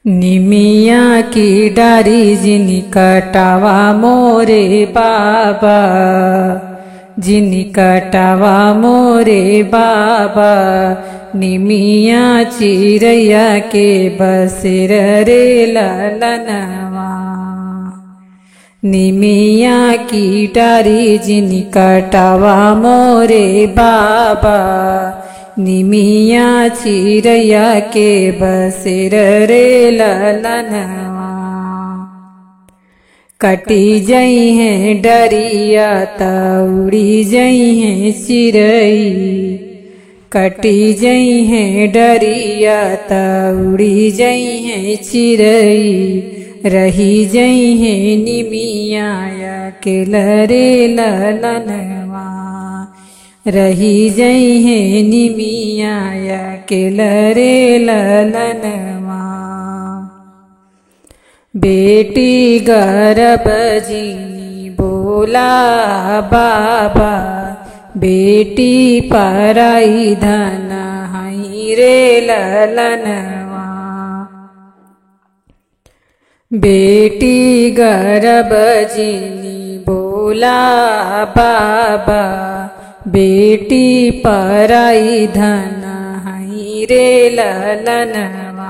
निमिया की डारी जिनी कटावा मोरे बाबा, जिनी कटावा मोरे बाबा। निमिया चिरैया के बसेर रे ललनवा। निमिया की डारी जिनी कटावा मोरे बाबा, निमिया चिरैया के बसेर रे ललनवा। कटी जई है डरिया तउड़ी जई है चिरई, कटी जई है डरिया तउड़ी जई है चिरई। रही जई है निमिया अकेलरे ललनवा, रही जई है निमिया अकेलरे ललनवा। बेटी गर्भ जिनी बोला बाबा, बेटी पराई धन हई रे ललनवा। बेटी गर्भ जिनी बोला बाबा, बेटी पराई धन हई रे ललनवा।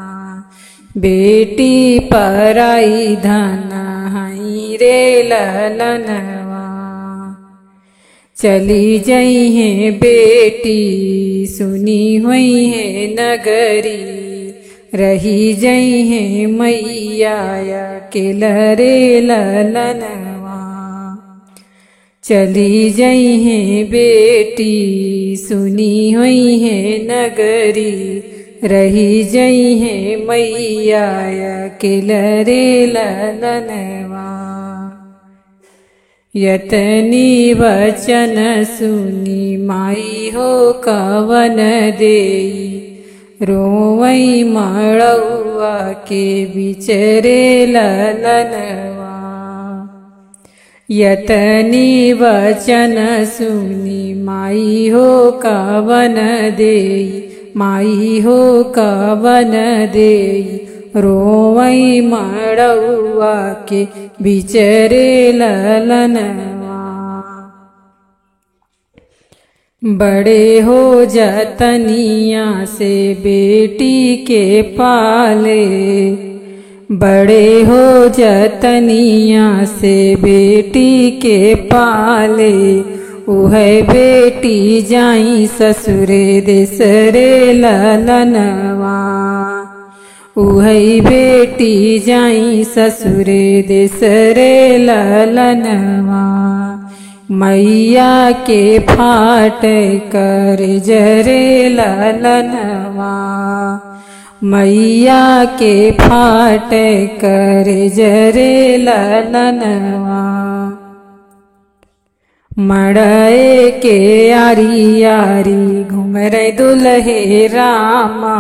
बेटी पराई धन हई रे ललनवा। चली जई है बेटी सुनी हुई है नगरी, रही जई है मैया अकेलरे ललनवा। चली जई है बेटी सुनी हुई है नगरी, रही जई है मैया अकेलरे ललनवा। यतनी वचन सुनी माई हो कवन देई, रोवई मड़ौआ के बिचरे ललनवा। यतनी वचन सुनी माई हो कवन देई, माई हो कवन देई। रोवई मड़ौआ के बिचरे ललनवा। बड़े हो जतनिया से बेटी के पाले, बड़े हो जतनिया से बेटी के पाले। उहै बेटी जाई ससुरे देसरे ललनवा, उहै बेटी जाई ससुरे देसरे ललनवा। मैया के फाट कर जरे ललनवा, मैया के फाट कर जरे ललनवा। मड़ए के यारी यारी घुमरे दुल्हे रामा,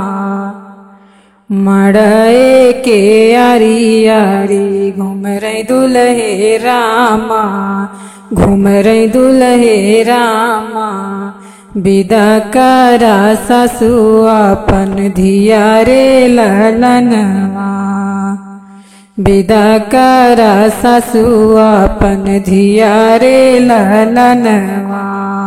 मड़ए के यारी यारी घुमरे दुल्हे रामा, घुमरे दुल्हे रामा। विदा करा सासु अपन धिया रे ललनवा, विदा करा सासु अपन धिया रे ललनवा।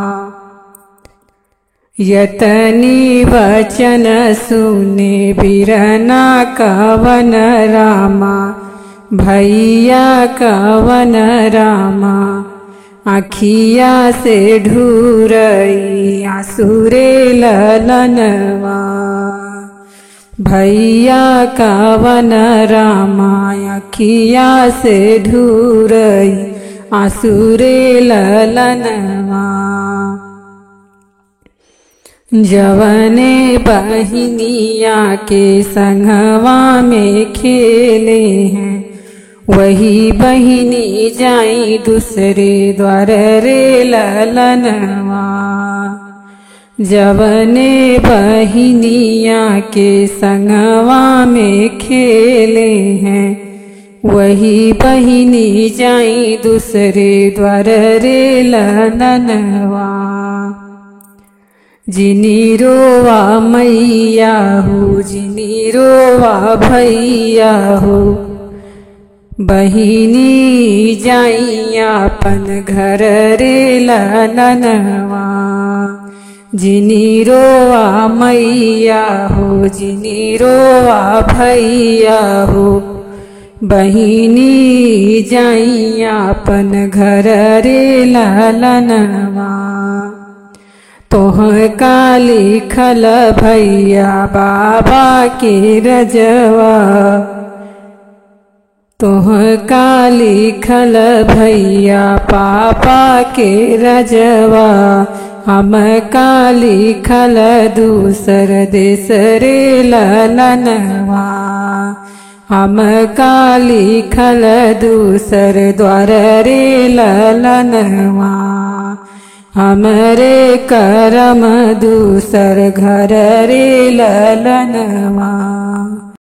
यतनी वचन सुने बिरना कवन रामा, भैया कवन रामा। आखिया से ढूरई आंसुरे ललनवा, भैया कवन रामा। आखिया से ढूरई आंसुरे ललनवा। जवने बहिनिया के संगवा में खेले हैं, वही बहिनी जाई दूसरे द्वार रे ललनवा। जवने बहिनिया के संगवा में खेले हैं, वही बहिनी जाई दूसरे द्वार रे ललनवा। जिनी रोवा मैया हो, जिनी रोवा भैया हो, बहिनी जाइया अपन घर रे ललनवा। जिनी रोवा मैया हो, जिनी रोवा भैया हो, बहिनी जाइया अपन घर रे ललनवा। तोह का लिखल भैया बाबा के रजवा, तोह का लिखल भैया पापा के रजवा। हम का लिखल दूसर देश रे ललनवा, हम का लिखल दूसर द्वार रे ललनवा। हमरे करम दूसर घर रे ललनवा।